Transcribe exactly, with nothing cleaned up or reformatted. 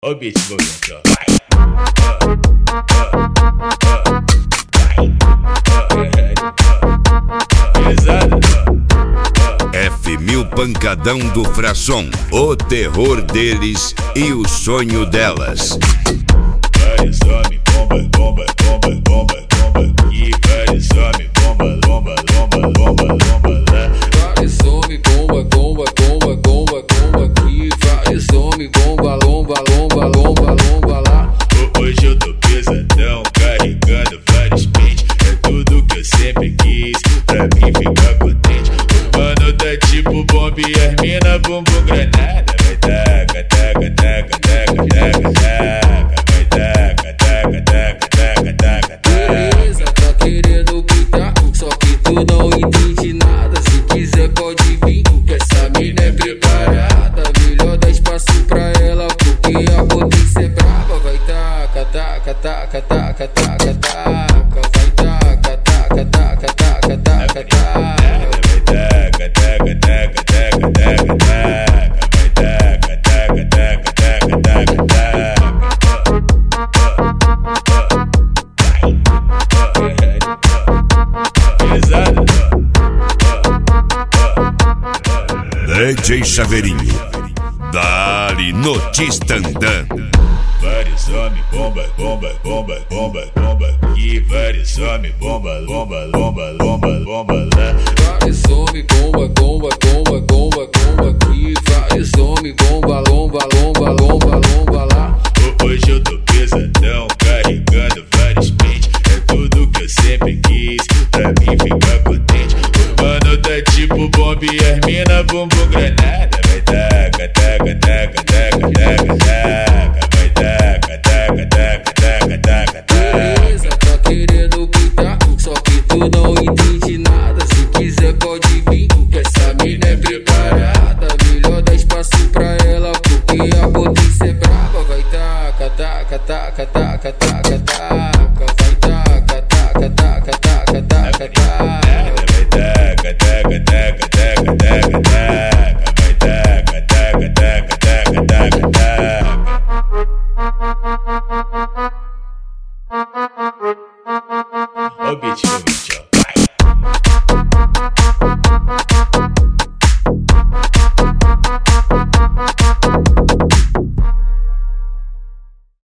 Ó o beat movimentando. F mil Pancadão do Frasson, o terror deles e o sonho delas. Vários homens, bomba, bomba, bomba, bomba, bomba aqui. Vários homens, bomba, bomba, bomba, bomba, bomba lá. Vários homens, bomba, bomba, bomba, bomba, bomba aqui. Vários homens, bomba, lomba, lomba, lomba, lomba lá. Hoje eu tô pesadão, carregando vários pentes. É tudo que eu sempre quis, pra mim ficar contente. O mano tá tipo bomba e as mina bumbum granada. Vai taca, taca, taca, taca, taca, taca. Vai taca, taca, taca, taca, taca, taca. Beleza, tá querendo pintar, só que tu não entende nada. Se quiser pode vir, que essa mina é preparada. Melhor dar espaço pra ela, porque a potência é brava. Vai taca, taca, taca, taca, taca, taca. Vai taca, taca, taca, taca, taca, taca. Vai taca, taca, taca, taca, taca, taca. Vai taca, taca, taca, taca, taca, taca. Pesado. D J Chaveirinho, Dali no Tistandã. Vários homens, bomba, bomba, bomba, bomba, bomba aqui. Vários homens, bomba, bomba, bomba, bomba, bomba lá. Vários homens, bomba, bomba, bomba, bomba, bomba aqui. Vários homens, bomba, lomba, lomba, lomba, lomba lá. Hoje eu tô pesadão, carregando vários pentes. É tudo que eu sempre quis, pra mim ficar contente. O mano tá tipo bomba e as mina bumbum granada. Vai taca, taca, taca, taca, taca, taca. Vai taca, taca, taca, taca, taca, taca. Beleza, tá querendo pintar, só que tu não entende nada. Se quiser pode vir, que essa mina é preparada. Melhor dar espaço pra ela, porque a potência é brava. Vai taca, taca, taca, taca, taca, taca. Vai taca, taca, taca, taca, taca, taca. Vai taca, taca, taca, taca, taca, taca. Vai taca, taca, taca, taca, taca, taca. Ó o beat.